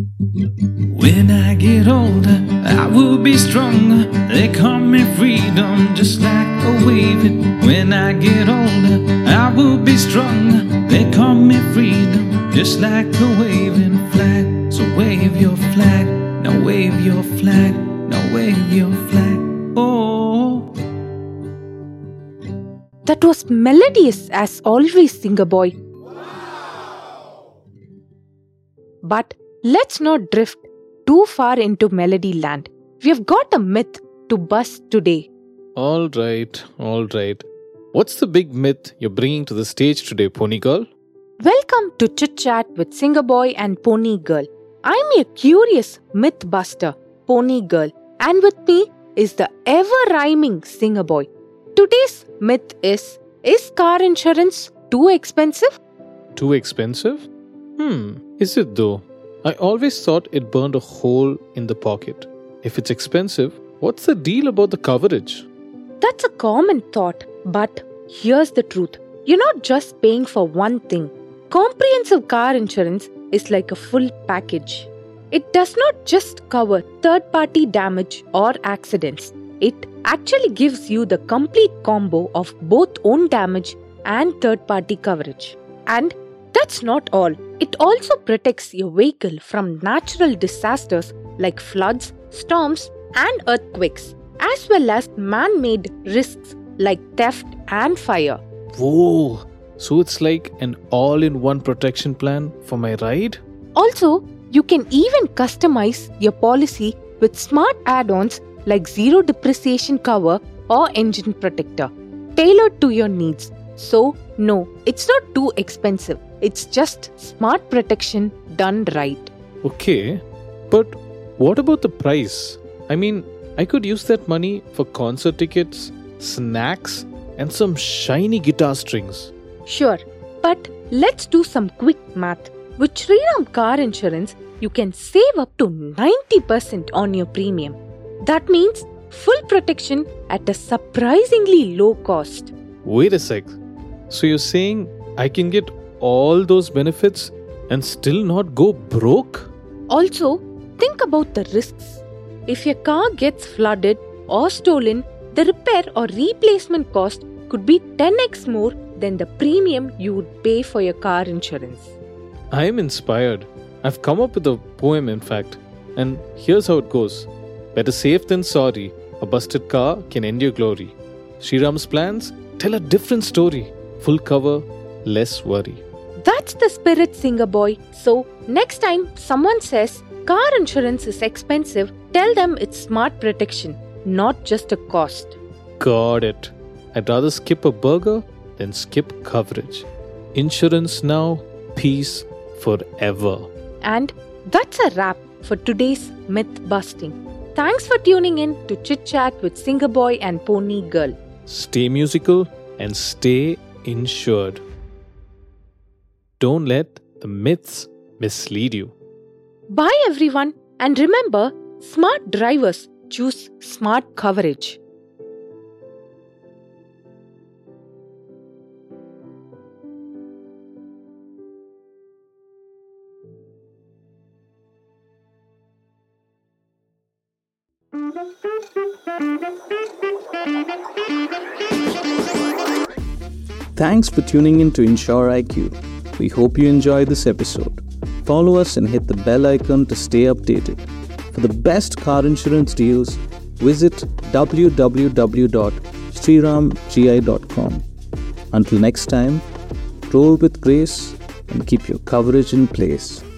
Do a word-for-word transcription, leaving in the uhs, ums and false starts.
When I get older, I will be stronger. They call me freedom, just like a waving. When I get older, I will be stronger. They call me freedom, just like a waving flag. So wave your flag, now wave your flag, now wave your flag. Oh. That was melodious as always, Singer Boy. But let's not drift too far into melody land. We have got a myth to bust today. All right, all right. What's the big myth you're bringing to the stage today, Pony Girl? Welcome to Chit Chat with Singer Boy and Pony Girl. I'm your curious myth buster, Pony Girl, and with me is the ever-rhyming Singer Boy. Today's myth is, is car insurance too expensive? Too expensive? Hmm, is it though? I always thought it burned a hole in the pocket. If it's expensive, what's the deal about the coverage? That's a common thought, but here's the truth. You're not just paying for one thing. Comprehensive car insurance is like a full package. It does not just cover third-party damage or accidents. It actually gives you the complete combo of both own damage and third-party coverage. And that's not all. It also protects your vehicle from natural disasters like floods, storms, and earthquakes, as well as man-made risks like theft and fire. Whoa! So it's like an all-in-one protection plan for my ride? Also, you can even customize your policy with smart add-ons like zero depreciation cover or engine protector, tailored to your needs. So, no, it's not too expensive. It's just smart protection done right. Okay, but what about the price? I mean, I could use that money for concert tickets, snacks, and some shiny guitar strings. Sure, but let's do some quick math. With Shriram Car Insurance, you can save up to ninety percent on your premium. That means full protection at a surprisingly low cost. Wait a sec. So you're saying I can get all those benefits and still not go broke? Also, think about the risks. If your car gets flooded or stolen, the repair or replacement cost could be ten x more than the premium you would pay for your car insurance. I am inspired. I've come up with a poem, in fact. And here's how it goes. Better safe than sorry. A busted car can end your glory. Shriram's plans tell a different story. Full cover, less worry. That's the spirit, Singer Boy. So, next time someone says car insurance is expensive, tell them it's smart protection, not just a cost. Got it. I'd rather skip a burger than skip coverage. Insurance now, peace forever. And that's a wrap for today's myth busting. Thanks for tuning in to Chit Chat with Singer Boy and Pony Girl. Stay musical and stay insured. Don't let the myths mislead you. Bye everyone, and remember, smart drivers choose smart coverage. Thanks for tuning in to Insure I Q. We hope you enjoyed this episode. Follow us and hit the bell icon to stay updated. For the best car insurance deals, visit w w w dot shriram g i dot com. Until next time, roll with grace and keep your coverage in place.